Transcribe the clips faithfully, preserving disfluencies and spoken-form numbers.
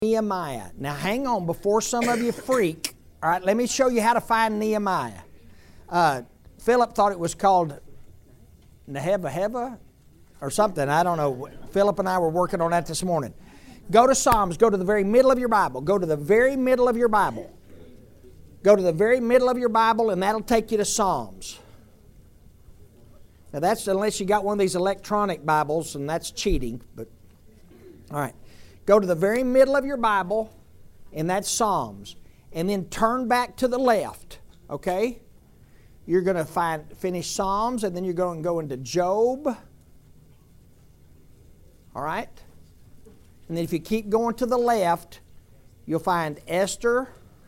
Nehemiah. Now hang on before some of you freak. All right, let me show you how to find Nehemiah. Uh, Philip thought it was called Neheva or something. I don't know. Philip and I were working on that this morning. Go to Psalms. Go to the very middle of your Bible. Go to the very middle of your Bible. Go to the very middle of your Bible, and that'll take you to Psalms. Now that's unless you got one of these electronic Bibles, and that's cheating. But all right. Go to the very middle of your Bible, and that's Psalms. And then turn back to the left, okay? You're going to find finish Psalms, and then you're going to go into Job. All right? And then if you keep going to the left, you'll find Esther,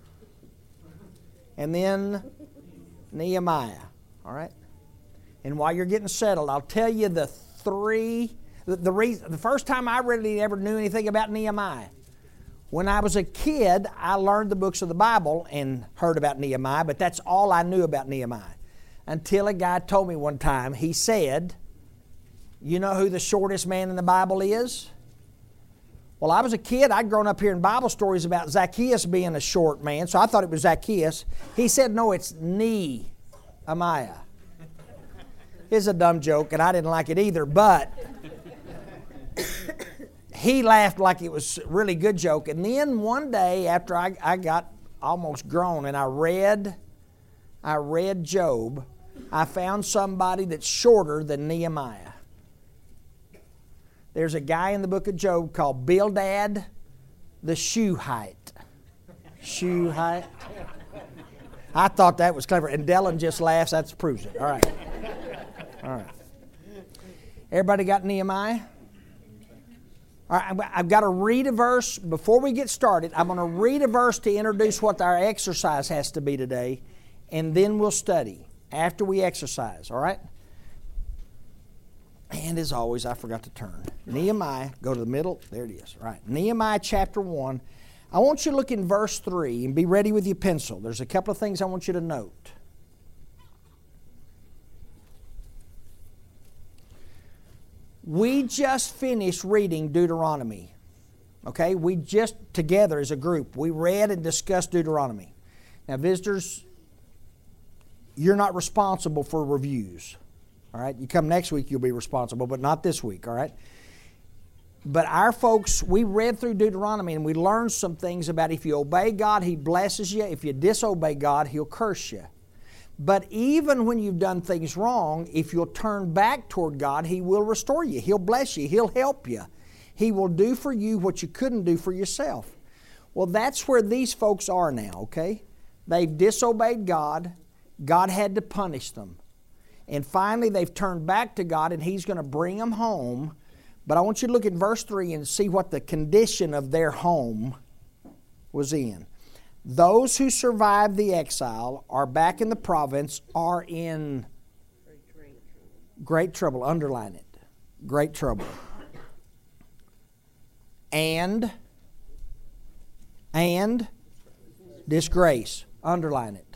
and then Nehemiah. All right? And while you're getting settled, I'll tell you the three... The, the, reason, the first time I really ever knew anything about Nehemiah, when I was a kid, I learned the books of the Bible and heard about Nehemiah, but that's all I knew about Nehemiah. Until a guy told me one time, he said, you know who the shortest man in the Bible is? Well, I was a kid. I'd grown up hearing Bible stories about Zacchaeus being a short man, so I thought it was Zacchaeus. He said, no, it's Nehemiah. It's a dumb joke, and I didn't like it either, but... he laughed like it was a really good joke. And then one day after I, I got almost grown and I read, I read Job, I found somebody that's shorter than Nehemiah. There's a guy in the book of Job called Bildad the Shuhite. Shuhite. I thought that was clever. And Dellen just laughs. That proves it. All right. All right. Everybody got Nehemiah? All right, I've got to read a verse. Before we get started, I'm going to read a verse to introduce what our exercise has to be today, and then we'll study after we exercise, all right? And as always, I forgot to turn. Nehemiah, go to the middle. There it is. All right, Nehemiah chapter one. I want you to look in verse three and be ready with your pencil. There's a couple of things I want you to note. We just finished reading Deuteronomy, okay? We just, together as a group, we read and discussed Deuteronomy. Now, visitors, you're not responsible for reviews, all right? You come next week, you'll be responsible, but not this week, all right? But our folks, we read through Deuteronomy, and we learned some things about if you obey God, He blesses you. If you disobey God, He'll curse you. But even when you've done things wrong, if you'll turn back toward God, He will restore you. He'll bless you. He'll help you. He will do for you what you couldn't do for yourself. Well, that's where these folks are now, okay? They've disobeyed God. God had to punish them. And finally, they've turned back to God, and He's going to bring them home. But I want you to look at verse three and see what the condition of their home was in. Those who survived the exile are back in the province are in great trouble. Underline it. Great trouble. And, and disgrace. Underline it.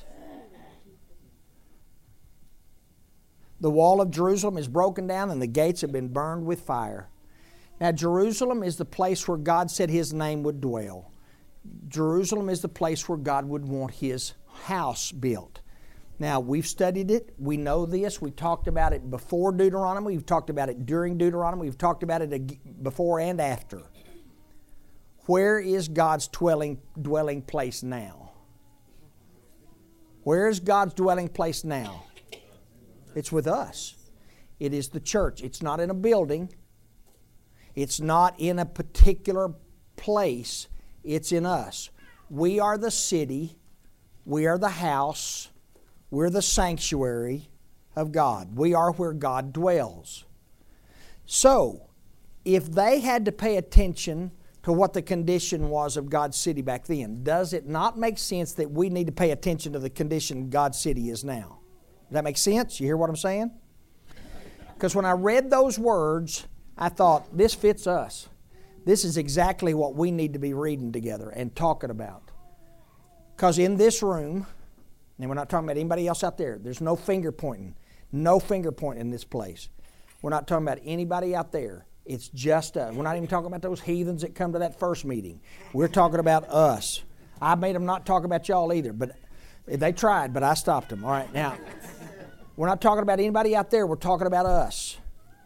The wall of Jerusalem is broken down and the gates have been burned with fire. Now, Jerusalem is the place where God said His name would dwell. Jerusalem is the place where God would want His house built. Now, we've studied it. We know this. We talked about it before Deuteronomy. We've talked about it during Deuteronomy. We've talked about it before and after. Where is God's dwelling, dwelling place now? Where is God's dwelling place now? It's with us. It is the church. It's not in a building. It's not in a particular place. It's in us. We are the city. We are the house. We're the sanctuary of God. We are where God dwells. So, if they had to pay attention to what the condition was of God's city back then, does it not make sense that we need to pay attention to the condition God's city is now? Does that make sense? You hear what I'm saying? Because when I read those words, I thought, this fits us. This is exactly what we need to be reading together and talking about. Because in this room, and we're not talking about anybody else out there, there's no finger pointing. No finger pointing in this place. We're not talking about anybody out there. It's just us. We're not even talking about those heathens that come to that first meeting. We're talking about us. I made them not talk about y'all either, but they tried, but I stopped them. All right, now, we're not talking about anybody out there. We're talking about us.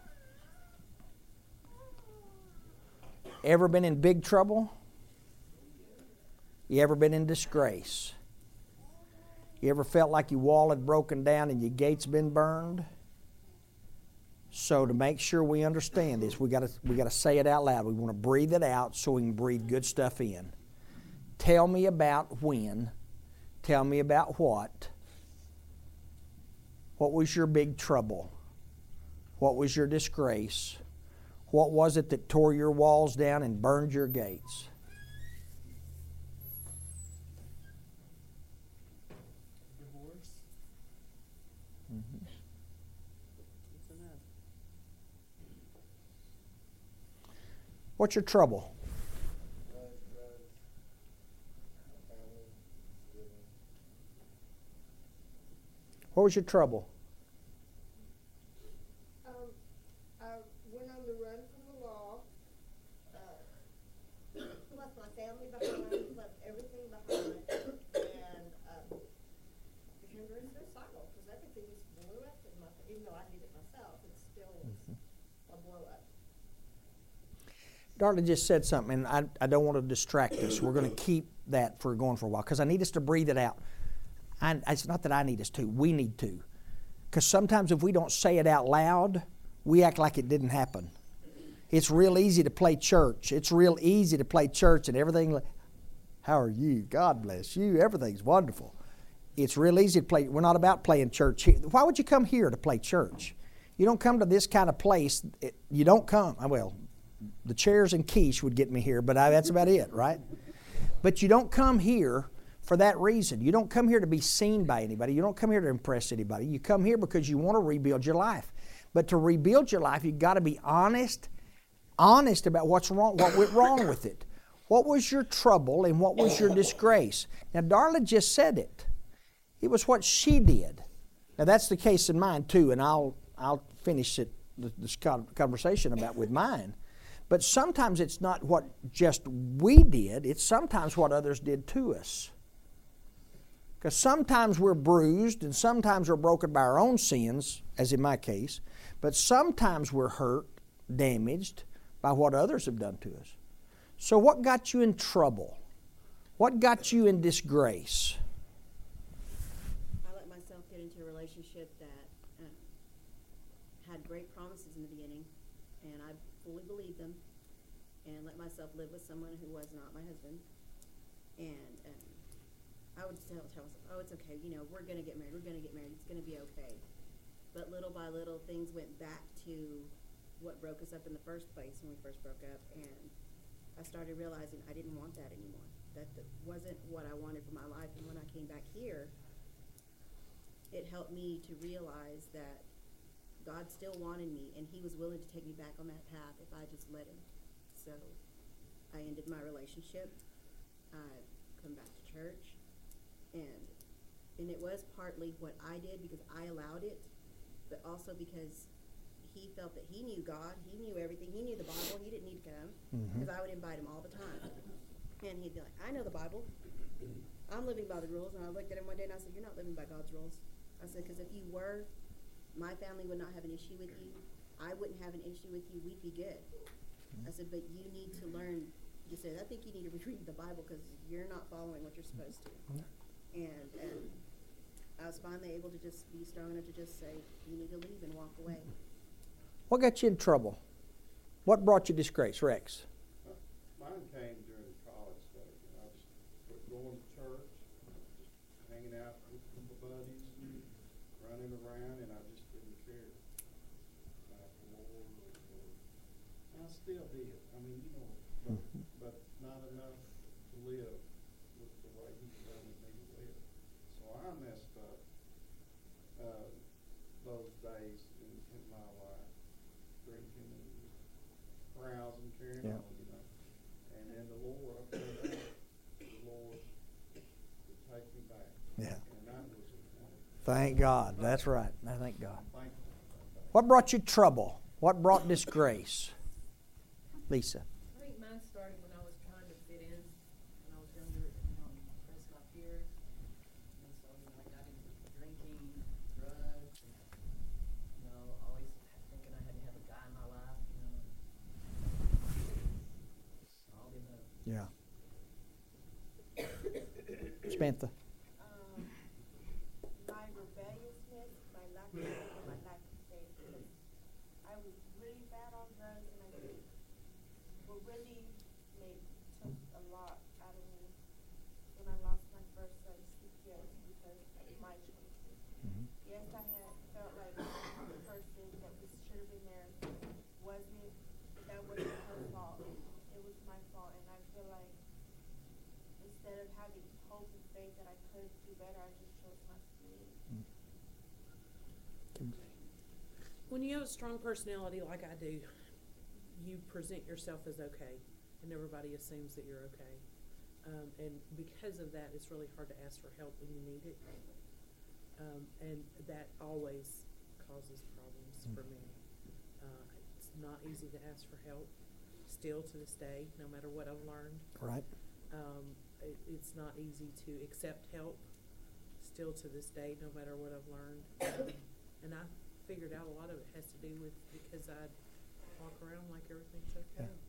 Ever been in big trouble? You ever been in disgrace? You ever felt like your wall had broken down and your gates been burned? So to make sure we understand this, we got to we got to say it out loud. We want to breathe it out so we can breathe good stuff in. Tell me about when. Tell me about what. What was your big trouble? What was your disgrace? What was it that tore your walls down and burned your gates? Divorce. Mm-hmm. What's your trouble? What was your trouble? Um, I went on the run from the law, uh, left my family behind, left everything behind, and um, became very suicidal because everything just blew up in my face. Even though I did it myself, it still was mm-hmm. a blow up. Darla just said something, and I, I don't want to distract us. We're going to keep that for going for a while because I need us to breathe it out. I, it's not that I need us to. We need to. Because sometimes if we don't say it out loud, we act like it didn't happen. It's real easy to play church. It's real easy to play church and everything. How are you? God bless you. Everything's wonderful. It's real easy to play. We're not about playing church here. Why would you come here to play church? You don't come to this kind of place. It, you don't come. Well, the chairs and quiche would get me here, but I, that's about it, right? But you don't come here for that reason. You don't come here to be seen by anybody. You don't come here to impress anybody. You come here because you want to rebuild your life. But to rebuild your life, you've got to be honest, honest about what's wrong, what went wrong with it. What was your trouble and what was your disgrace? Now, Darla just said it. It was what she did. Now, that's the case in mine, too, and I'll I'll finish it, this conversation about with mine. But sometimes it's not what just we did. It's sometimes what others did to us. Because sometimes we're bruised and sometimes we're broken by our own sins, as in my case, but sometimes we're hurt, damaged by what others have done to us. So what got you in trouble? What got you in disgrace? I let myself get into a relationship that um, had great promises in the beginning, and I fully believed them, and let myself live with someone who was not my husband. And um, I would tell, tell myself, oh, it's okay, you know, we're going to get married, we're going to get married, it's going to be okay. But little by little, things went back to what broke us up in the first place when we first broke up, and I started realizing I didn't want that anymore. That, that wasn't what I wanted for my life, and when I came back here, it helped me to realize that God still wanted me, and He was willing to take me back on that path if I just let Him. So I ended my relationship. I come back to church. And and it was partly what I did because I allowed it, but also because he felt that he knew God, he knew everything, he knew the Bible, he didn't need to come, because mm-hmm. I would invite him all the time. And he'd be like, I know the Bible, I'm living by the rules. And I looked at him one day and I said, you're not living by God's rules. I said, because if you were, my family would not have an issue with you, I wouldn't have an issue with you, we'd be good. Mm-hmm. I said, but you need to learn, he said, I think you need to read the Bible because you're not following what you're supposed to. Mm-hmm. And, and I was finally able to just be strong enough to just say, you need to leave and walk away. What got you in trouble? What brought you disgrace, Rex? Uh, mine came during the college days. And I just quit going to church, just hanging out with a couple buddies, and running around, and I just didn't care about the Lord. Or, or, and I still did. I mean, you know, but, mm-hmm. but not enough to live with the way He wanted me to live. So I messed up uh, those days in, in my life, drinking and carousing, carrying yeah. on, you know. And then the Lord, I found out the Lord would take me back. Yeah. And that was a Thank God. That's right. I thank God. Thank you. What brought you trouble? What brought disgrace? Lisa. I think mine started when I was trying to fit in, when I was younger, you know, impress my peers. And so, you know, I got into drinking, drugs, and, you know, always thinking I had to have a guy in my life, you know. All the above. Yeah. Samantha. Um, my rebelliousness, my lack of faith, and my lack of faith, because I was really bad on drugs, and I think what really made, took a lot out of me when I lost my first son, C P S, because of my choices. Mhm. Yes, I had felt like the person that was, should have been there wasn't, but that wasn't her fault. It was my fault, and I feel like instead of having hope and faith that I could do better, I just chose not to do it. When you have a strong personality like I do, you present yourself as okay, and everybody assumes that you're okay. Um, and because of that, it's really hard to ask for help when you need it. Um, and that always causes problems for me. Uh, it's not easy to ask for help, still to this day, no matter what I've learned. Right. Um, it, it's not easy to accept help, still to this day, no matter what I've learned. Um, and I figured out a lot of it has to do with because I walk around like everything's okay. Yeah.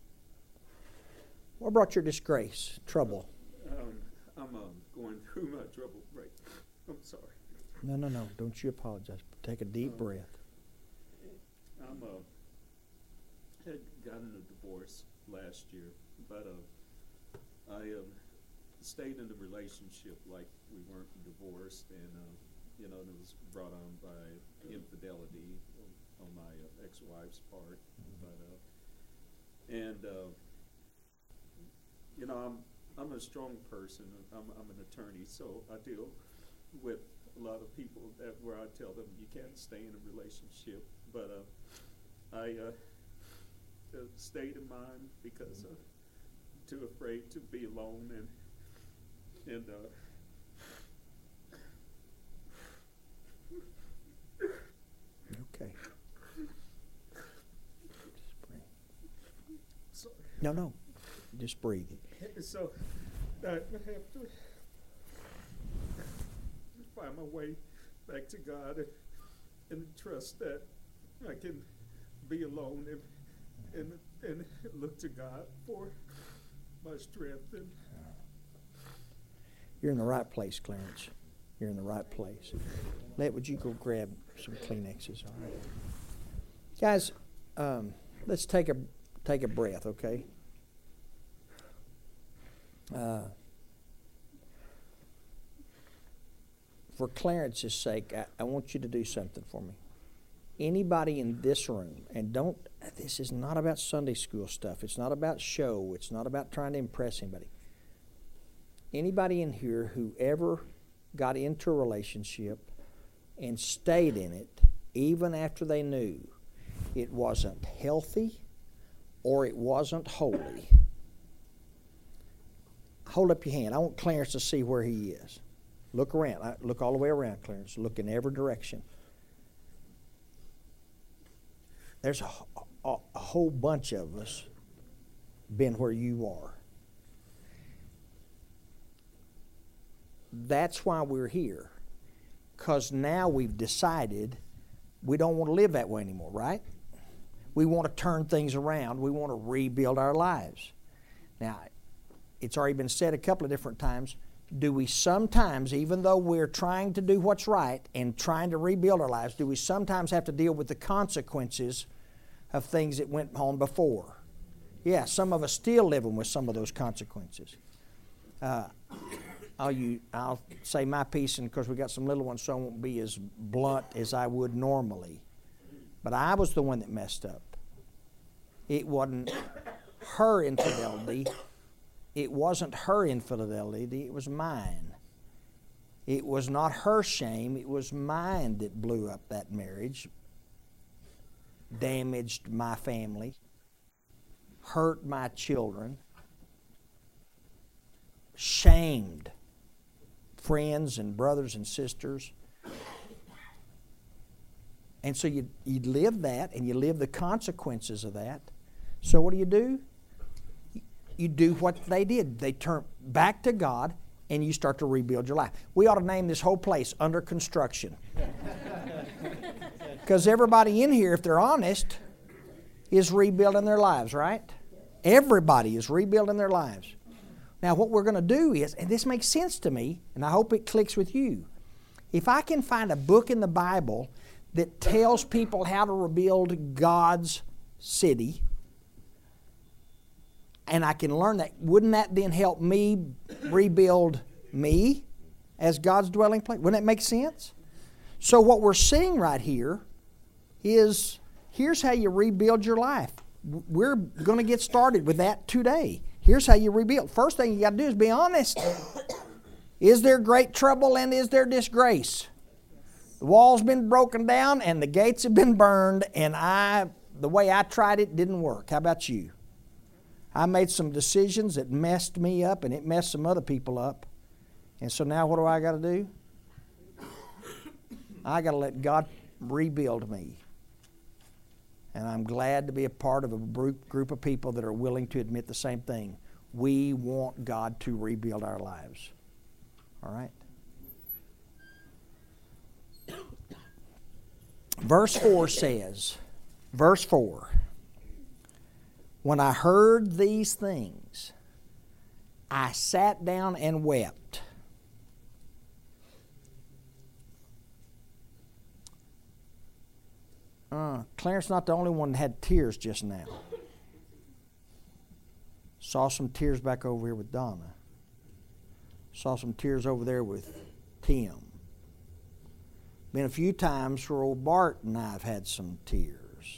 What brought your disgrace, trouble? Um, I'm um, going through my trouble right. I'm sorry. No, no, no. Don't you apologize. Take a deep Um, breath. I'm uh, had gotten a divorce last year, but uh, I um, stayed in the relationship like we weren't divorced, and uh, you know, it was brought on by infidelity on, on my uh, ex-wife's part. But uh, and uh, you know, I'm I'm a strong person. I'm I'm an attorney, so I deal with a lot of people that where I tell them you can't stay in a relationship, but uh, I uh, uh, stayed in mine because uh, too afraid to be alone and and uh, Okay. Just breathe. so No, no. Just breathe. so I have to find my way back to God and, and trust that I can be alone and and and look to God for my strength. And You're in the right place, Clarence. You're in the right place. Let, would you go grab some Kleenexes? All right. Guys, um, let's take a take a breath, okay? Uh, for Clarence's sake, I, I want you to do something for me. Anybody in this room, and don't, this is not about Sunday school stuff. It's not about show. It's not about trying to impress anybody. Anybody in here who ever got into a relationship and stayed in it, even after they knew it wasn't healthy or it wasn't holy, hold up your hand. I want Clarence to see where he is. Look around. I, look all the way around, Clarence. Look in every direction. There's a, a, a whole bunch of us been where you are. That's why we're here. Because now we've decided we don't want to live that way anymore, right? We want to turn things around. We want to rebuild our lives. Now, it's already been said a couple of different times. Do we sometimes, even though we're trying to do what's right and trying to rebuild our lives, do we sometimes have to deal with the consequences of things that went on before? Yeah, some of us still living with some of those consequences. Uh, I'll, you, I'll say my piece, and because we got some little ones, so I won't be as blunt as I would normally. But I was the one that messed up. It wasn't her infidelity. It wasn't her infidelity. It was mine. It was not her shame. It was mine that blew up that marriage, damaged my family, hurt my children, shamed friends and brothers and sisters. And so you, you live that, and you live the consequences of that. So what do you do? You do what they did. They turn back to God, and you start to rebuild your life. We ought to name this whole place Under Construction. Because everybody in here, if they're honest, is rebuilding their lives, right? Everybody is rebuilding their lives. Now what we're going to do is, and this makes sense to me, and I hope it clicks with you. If I can find a book in the Bible that tells people how to rebuild God's city, and I can learn that, wouldn't that then help me rebuild me as God's dwelling place? Wouldn't that make sense? So what we're seeing right here is, here's how you rebuild your life. We're going to get started with that today. Here's how you rebuild. First thing you got to do is be honest. Is there great trouble and is there disgrace? The wall's been broken down and the gates have been burned, and I, the way I tried it didn't work. How about you? I made some decisions that messed me up, and it messed some other people up. And so now what do I got to do? I got to let God rebuild me. And I'm glad to be a part of a group of people that are willing to admit the same thing. We want God to rebuild our lives. All right? Verse four says, verse four, when I heard these things, I sat down and wept. Uh, Clarence not the only one that had tears just now. Saw some tears back over here with Donna. Saw some tears over there with Tim. Been a few times where old Bart and I have had some tears.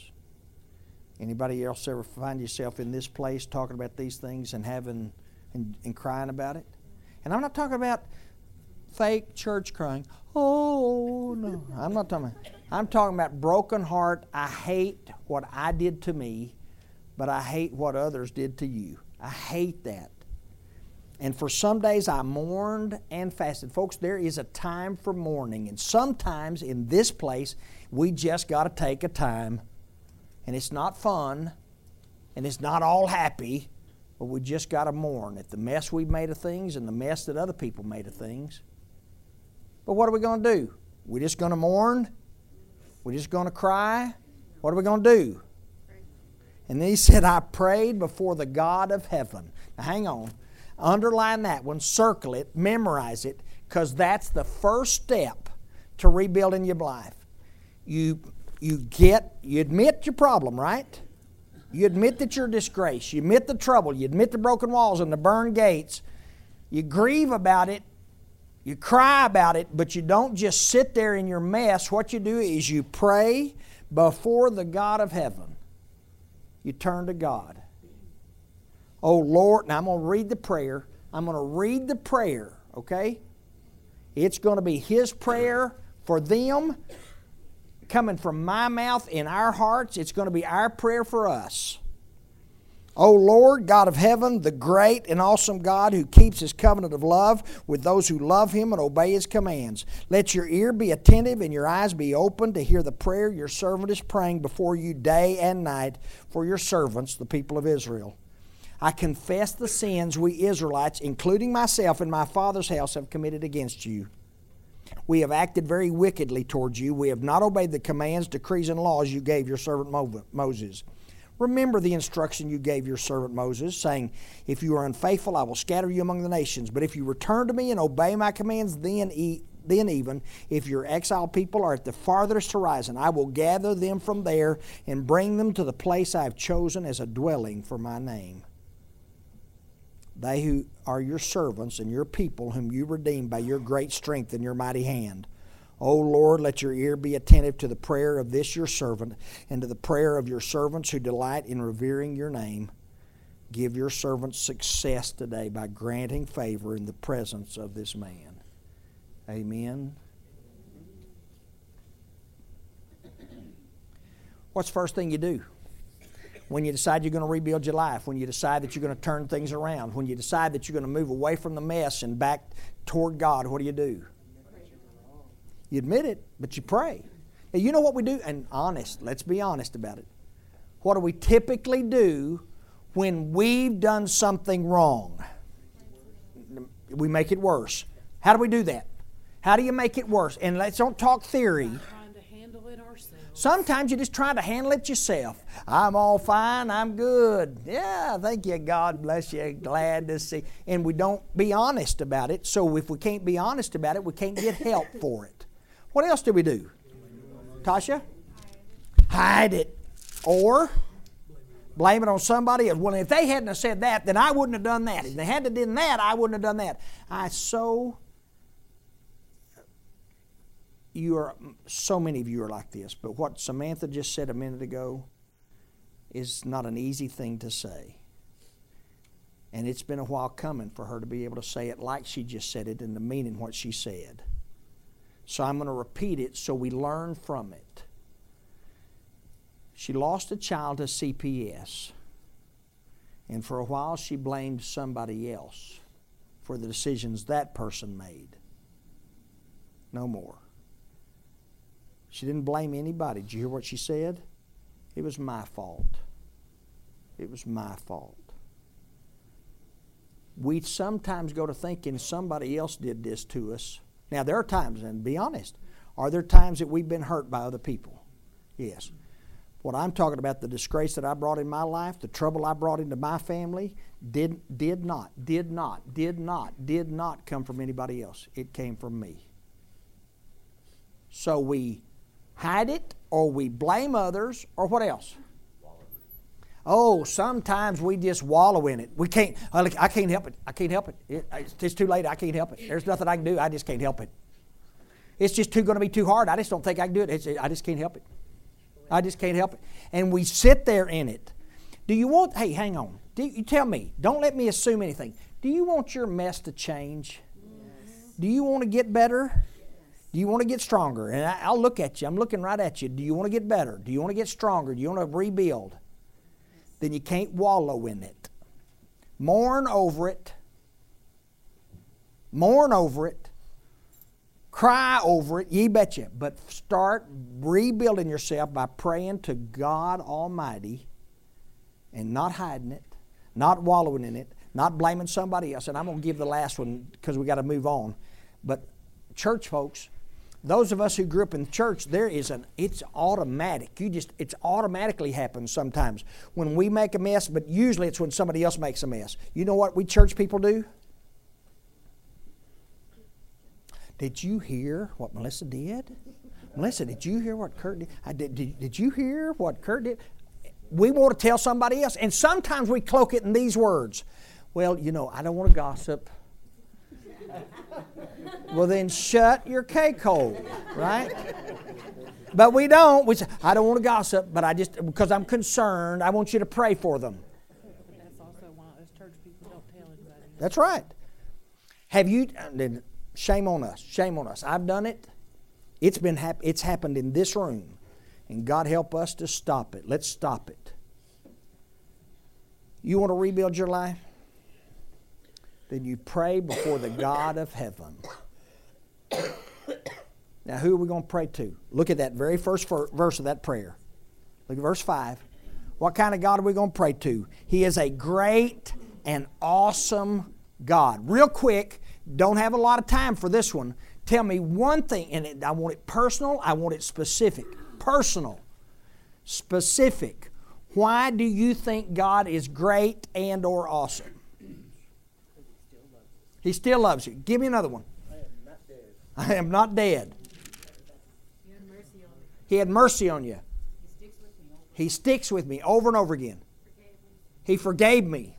Anybody else ever find yourself in this place talking about these things and having and, and crying about it? And I'm not talking about fake church crying. Oh no, I'm not talking about. I'm talking about broken heart. I hate what I did to me, but I hate what others did to you. I hate that. And for some days I mourned and fasted. Folks, there is a time for mourning. And sometimes in this place, we just got to take a time. And it's not fun. And it's not all happy. But we just got to mourn at the mess we've made of things and the mess that other people made of things. But what are we going to do? We're just going to mourn? We're just going to cry? What are we going to do? And then he said, I prayed before the God of heaven. Now hang on. Underline that one, circle it, memorize it, because that's the first step to rebuilding your life. You, you get, you admit your problem, right? You admit that you're a disgrace. You admit the trouble. You admit the broken walls and the burned gates. You grieve about it. You cry about it, but you don't just sit there in your mess. What you do is you pray before the God of heaven. You turn to God. Oh Lord, now I'm going to read the prayer. I'm going to read the prayer, okay? It's going to be His prayer for them, coming from my mouth in our hearts. It's going to be our prayer for us. O Lord, God of heaven, the great and awesome God who keeps His covenant of love with those who love Him and obey His commands. Let your ear be attentive and your eyes be open to hear the prayer your servant is praying before you day and night for your servants, the people of Israel. I confess the sins we Israelites, including myself and my father's house, have committed against you. We have acted very wickedly towards you. We have not obeyed the commands, decrees, and laws you gave your servant Moses. Remember the instruction you gave your servant Moses, saying, if you are unfaithful, I will scatter you among the nations. But if you return to me and obey my commands, then, e- then even if your exiled people are at the farthest horizon, I will gather them from there and bring them to the place I have chosen as a dwelling for my name. They who are your servants and your people whom you redeemed by your great strength and your mighty hand. O Lord, let your ear be attentive to the prayer of this your servant and to the prayer of your servants who delight in revering your name. Give your servant success today by granting favor in the presence of this man. Amen. What's the first thing you do? When you decide you're going to rebuild your life, when you decide that you're going to turn things around, when you decide that you're going to move away from the mess and back toward God, what do you do? You admit it, but you pray. Now, you know what we do? And honest, let's be honest about it. what do we typically do when we've done something wrong? We make it worse. How do we do that? How do you make it worse? And let's don't talk theory. Trying to handle it ourselves. Sometimes you just try to handle it yourself. I'm all fine. I'm good. Yeah, thank you. God bless you. Glad to see. And we don't be honest about it. So if we can't be honest about it, we can't get help for it. What else do we do? Tasha? Hide it. Or blame it on somebody else. Well, if they hadn't have said that, then I wouldn't have done that. If they hadn't have done that, I wouldn't have done that. I so... You are, so many of you are like this, but what Samantha just said a minute ago is not an easy thing to say. And it's been a while coming for her to be able to say it like she just said it and the meaning what she said. So I'm going to repeat it so we learn from it. She lost a child to C P S. And for a while she blamed somebody else for the decisions that person made. No more. She didn't blame anybody. Did you hear what she said? It was my fault. It was my fault. We sometimes go to thinking somebody else did this to us. Now, there are times, and be honest, are there times that we've been hurt by other people? Yes. What I'm talking about, the disgrace that I brought in my life, the trouble I brought into my family, did, did not, did not, did not, did not come from anybody else. It came from me. So we hide it, or we blame others, or what else? Oh, sometimes we just wallow in it. We can't, I can't help it. I can't help it. it. It's too late. I can't help it. There's nothing I can do. I just can't help it. It's just too going to be too hard. I just don't think I can do it. It's, I just can't help it. I just can't help it. And we sit there in it. Do you want, hey, hang on. Do you tell me, don't let me assume anything. Do you want your mess to change? Yes. Do you want to get better? Do you want to get stronger? And I, I'll look at you. I'm looking right at you. Do you want to get better? Do you want to get stronger? Do you want to rebuild? Then you can't wallow in it. Mourn over it. Mourn over it. Cry over it. Ye betcha. But start rebuilding yourself by praying to God Almighty and not hiding it, not wallowing in it, not blaming somebody else. And I'm going to give the last one because we got to move on. But church folks, those of us who grew up in church, there is an, it's automatic. You just, it's automatically happens sometimes when we make a mess, but usually it's when somebody else makes a mess. You know what we church people do? Did you hear what Melissa did? Melissa, did you hear what Kurt did? I did, did? Did you hear what Kurt did? We want to tell somebody else, and sometimes we cloak it in these words. Well, you know, I don't want to gossip. Well, then shut your cake hole, right? But we don't. We say, I don't want to gossip, but I just, because I'm concerned, I want you to pray for them. That's also why us church people don't tell anybody. That's right. Have you, then shame on us, shame on us. I've done it. It's been hap- It's happened in this room. And God help us to stop it. Let's stop it. You want to rebuild your life? Then you pray before the God of heaven. Now, who are we going to pray to? Look at that very first verse of that prayer. Look at verse five. What kind of God are we going to pray to? He is a great and awesome God. Real quick, don't have a lot of time for this one. Tell me one thing, and it, I want it personal, I want it specific. Personal. Specific. Why do you think God is great and or awesome? He still loves you. Give me another one. I am not dead. I am not dead. He had mercy on me. He had mercy on you. He sticks with me. Over. He sticks with me over and over again. Forgave me. He forgave me.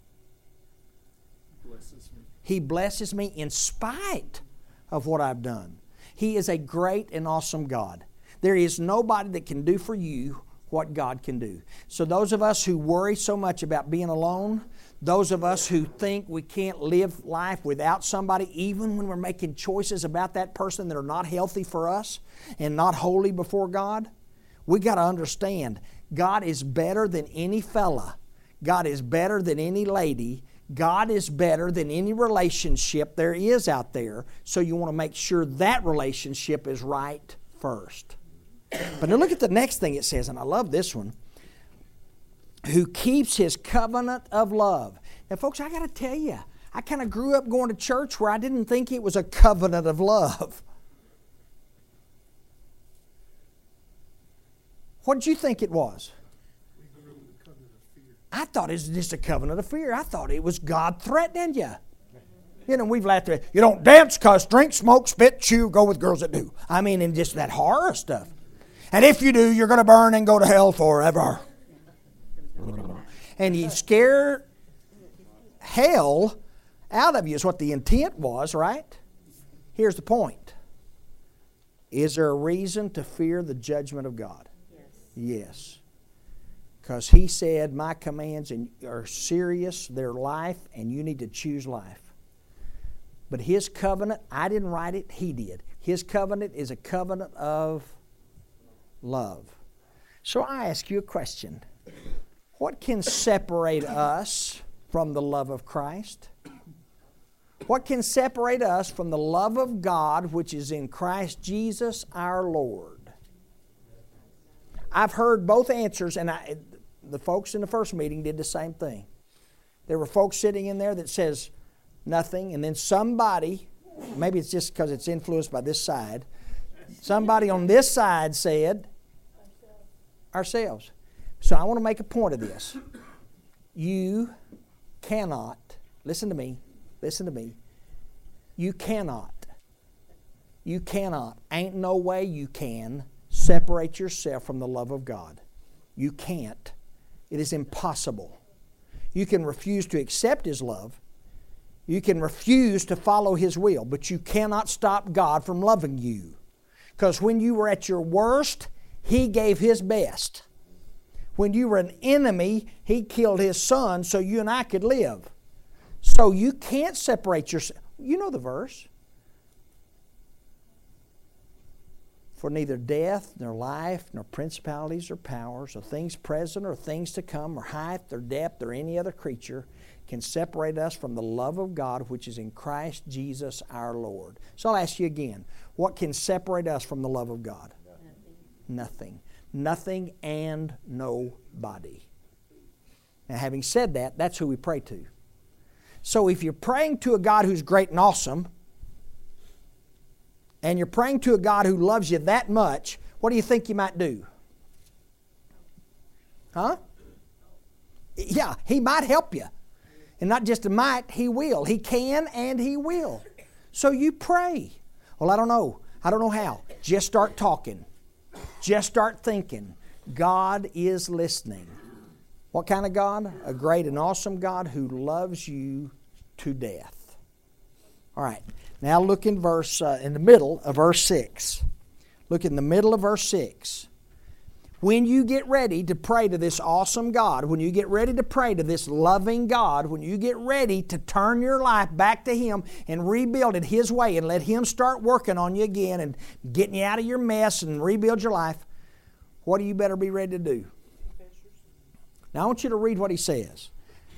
Blesses me. He blesses me in spite of what I've done. He is a great and awesome God. There is nobody that can do for you what God can do. So those of us who worry so much about being alone, those of us who think we can't live life without somebody, even when we're making choices about that person that are not healthy for us and not holy before God, we got to understand God is better than any fella. God is better than any lady. God is better than any relationship there is out there. So you want to make sure that relationship is right first. But now look at the next thing it says, and I love this one. who keeps his covenant of love. Now, folks, I got to tell you, I kind of grew up going to church where I didn't think it was a covenant of love. What did you think it was? I thought it was just a covenant of fear. I thought it was God threatening you. You know, we've laughed at it. You don't dance, cuss, drink, smoke, spit, chew, go with girls that do. I mean, and just that horror stuff. And if you do, you're going to burn and go to hell forever. And you scare hell out of you is what the intent was, right? Here's the point. Is there a reason to fear the judgment of God? Yes. Because He said, my commands are serious, they're life, and you need to choose life. But His covenant, I didn't write it, He did. His covenant is a covenant of love. So I ask you a question. What can separate us from the love of Christ? What can separate us from the love of God which is in Christ Jesus our Lord? I've heard both answers, and I, the folks in the first meeting did the same thing. There were folks sitting in there that says nothing, and then somebody, maybe it's just because it's influenced by this side, somebody on this side said, ourselves. So I want to make a point of this. You cannot, listen to me, listen to me, you cannot, you cannot, ain't no way you can separate yourself from the love of God. You can't. It is impossible. You can refuse to accept His love. You can refuse to follow His will, but you cannot stop God from loving you. Because when you were at your worst, He gave His best. When you were an enemy, He killed His Son so you and I could live. So you can't separate yourself. You know the verse. For neither death, nor life, nor principalities or powers, or things present or things to come, or height or depth, or any other creature can separate us from the love of God which is in Christ Jesus our Lord. So I'll ask you again, what can separate us from the love of God? Nothing. Nothing. Nothing and nobody. Now, having said that, that's who we pray to. So if you're praying to a God who's great and awesome, and you're praying to a God who loves you that much, what do you think you might do? Huh? Yeah, He might help you. And not just a might, He will. He can and He will. So you pray. Well, I don't know. I don't know how. Just start talking. Just start thinking. God is listening. What kind of God? A great and awesome God who loves you to death. All right. Now look in verse uh, in the middle of verse six. Look in the middle of verse six. When you get ready to pray to this awesome God, when you get ready to pray to this loving God, when you get ready to turn your life back to Him and rebuild it His way and let Him start working on you again and getting you out of your mess and rebuild your life, what do you better be ready to do? Now I want you to read what he says.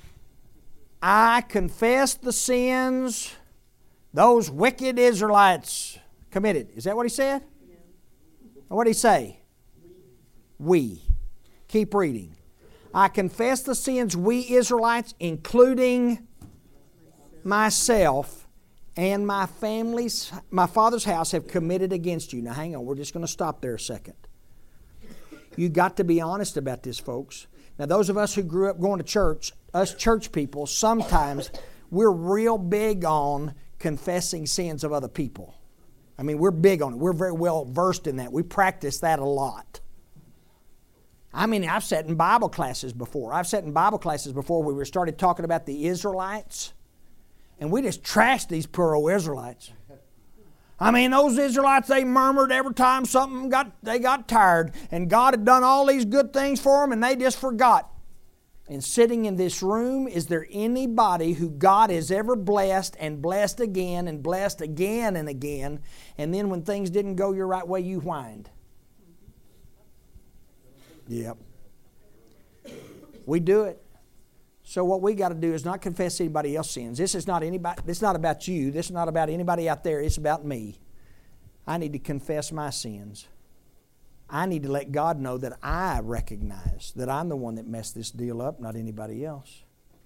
I confess the sins those wicked Israelites committed. Is that what he said? Yeah. Or what did he say? We. we. Keep reading. I confess the sins we Israelites, including myself and my family's, my father's house, have committed against you. Now hang on, we're just going to stop there a second. You got to be honest about this, folks. Now those of us who grew up going to church, us church people, sometimes we're real big on confessing sins of other people. I mean, we're big on it. We're very well versed in that. We practice that a lot. I mean, I've sat in Bible classes before. I've sat in Bible classes before where we started talking about the Israelites, and we just trashed these poor old Israelites. I mean, those Israelites, they murmured every time something got, they got tired, and God had done all these good things for them, and they just forgot. And sitting in this room, is there anybody who God has ever blessed and blessed again and blessed again and again, and then when things didn't go your right way, you whined? Yep. We do it. So what we got to do is not confess anybody else's sins. This is not anybody. This is not about you. This is not about anybody out there. It's about me. I need to confess my sins. I need to let God know that I recognize that I'm the one that messed this deal up, not anybody else.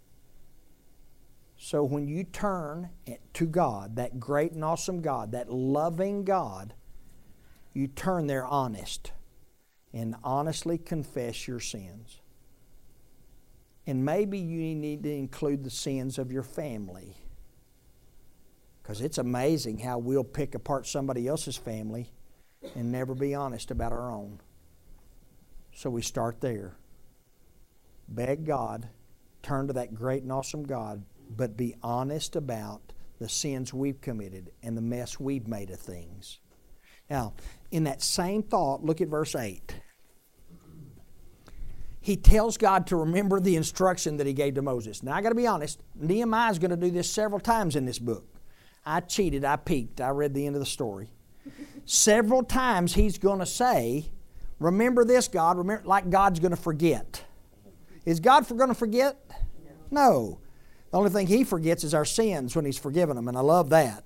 So when you turn to God, that great and awesome God, that loving God, you turn there honest and honestly confess your sins. And maybe you need to include the sins of your family. Because it's amazing how we'll pick apart somebody else's family and never be honest about our own. So we start there. Beg God, turn to that great and awesome God, but be honest about the sins we've committed and the mess we've made of things. Now, in that same thought, look at verse eight. He tells God to remember the instruction that He gave to Moses. Now, I got to be honest, Nehemiah is going to do this several times in this book. I cheated, I peeked, I read the end of the story. Several times he's going to say, remember this, God, remember, like God's going to forget. Is God going to forget? No. The only thing He forgets is our sins when He's forgiven them, and I love that.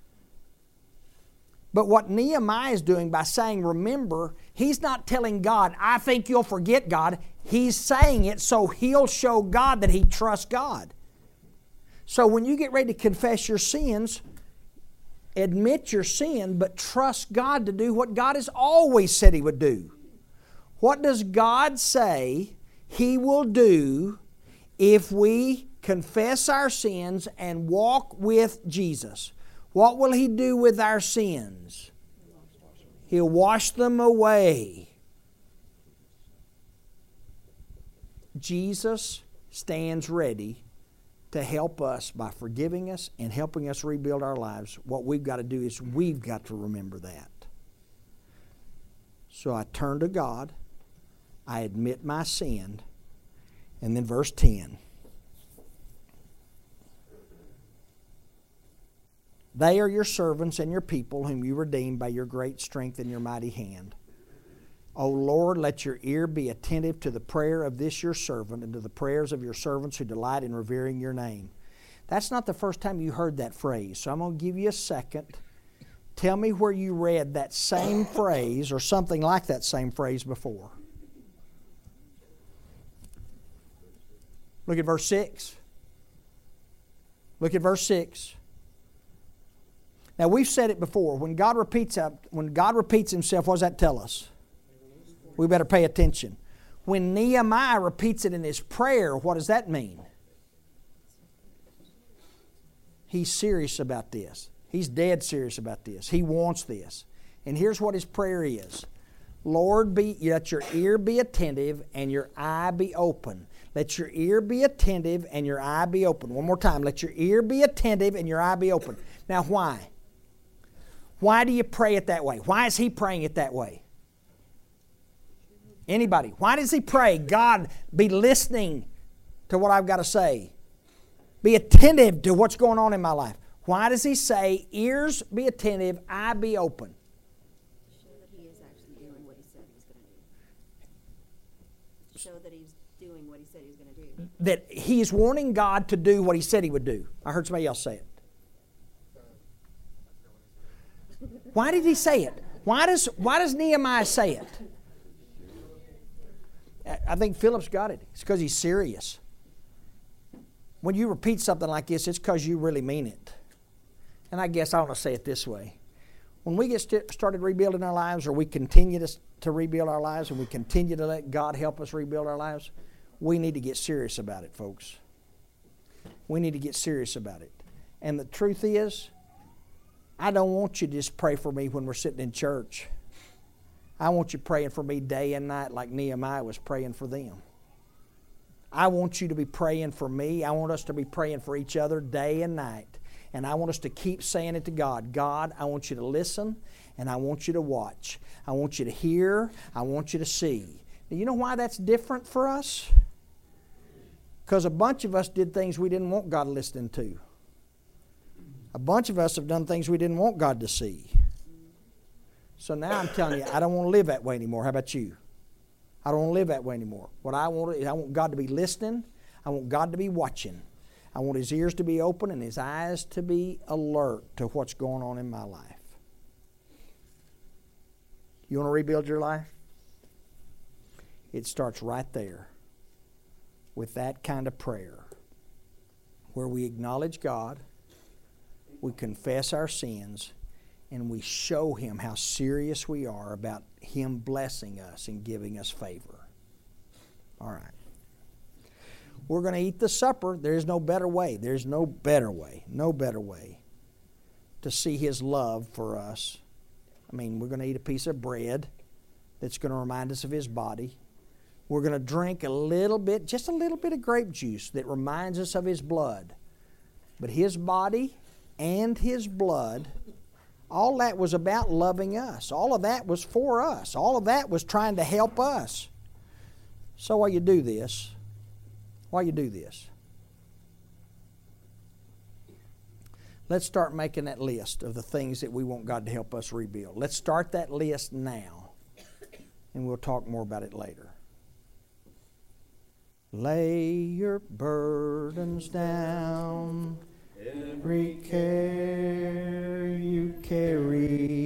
But what Nehemiah is doing by saying, remember, he's not telling God, I think you'll forget, God. He's saying it so he'll show God that he trusts God. So when you get ready to confess your sins, admit your sin, but trust God to do what God has always said He would do. What does God say He will do if we confess our sins and walk with Jesus? What will He do with our sins? He'll wash them away. Jesus stands ready to help us by forgiving us and helping us rebuild our lives. What we've got to do is we've got to remember that. So I turn to God, I admit my sin, and then verse ten. They are your servants and your people whom you redeemed by your great strength and your mighty hand. O Lord, let your ear be attentive to the prayer of this your servant and to the prayers of your servants who delight in revering your name. That's not the first time you heard that phrase, so I'm going to give you a second. Tell me where you read that same phrase or something like that same phrase before. Look at verse six. Look at verse six. Now, we've said it before. When God repeats when God repeats Himself, what does that tell us? We better pay attention. When Nehemiah repeats it in his prayer, what does that mean? He's serious about this. He's dead serious about this. He wants this. And here's what his prayer is. Lord, be, let your ear be attentive and your eye be open. Let your ear be attentive and your eye be open. One more time. Let your ear be attentive and your eye be open. Now, why? Why do you pray it that way? Why is he praying it that way? Anybody? Why does he pray, God, be listening to what I've got to say? Be attentive to what's going on in my life. Why does he say, ears be attentive, eye be open? Show that he is actually doing what he said he was going to do. Show that he's doing what he said he was going to do. That he is wanting God to do what he said he would do. I heard somebody else say it. Why did he say it? Why does, why does Nehemiah say it? I think Philip's got it. It's because he's serious. When you repeat something like this, it's because you really mean it. And I guess I want to say it this way. When we get st- started rebuilding our lives, or we continue to, to rebuild our lives, and we continue to let God help us rebuild our lives, we need to get serious about it, folks. We need to get serious about it. And the truth is, I don't want you to just pray for me when we're sitting in church. I want you praying for me day and night like Nehemiah was praying for them. I want you to be praying for me. I want us to be praying for each other day and night. And I want us to keep saying it to God. God, I want you to listen and I want you to watch. I want you to hear. I want you to see. Now, you know why that's different for us? Because a bunch of us did things we didn't want God listening to. A bunch of us have done things we didn't want God to see. So now I'm telling you, I don't want to live that way anymore. How about you? I don't want to live that way anymore. What I want is I want God to be listening. I want God to be watching. I want His ears to be open and His eyes to be alert to what's going on in my life. You want to rebuild your life? It starts right there with that kind of prayer where we acknowledge God, we confess our sins, and we show Him how serious we are about Him blessing us and giving us favor. All right. We're going to eat the supper. There's no better way. There's no better way. No better way to see His love for us. I mean, we're going to eat a piece of bread that's going to remind us of His body. We're going to drink a little bit, just a little bit of grape juice that reminds us of His blood. But His body and His blood, all that was about loving us. All of that was for us. All of that was trying to help us. So while you do this, while you do this, let's start making that list of the things that we want God to help us rebuild. Let's start that list now, and we'll talk more about it later. Lay your burdens down, every care you carry.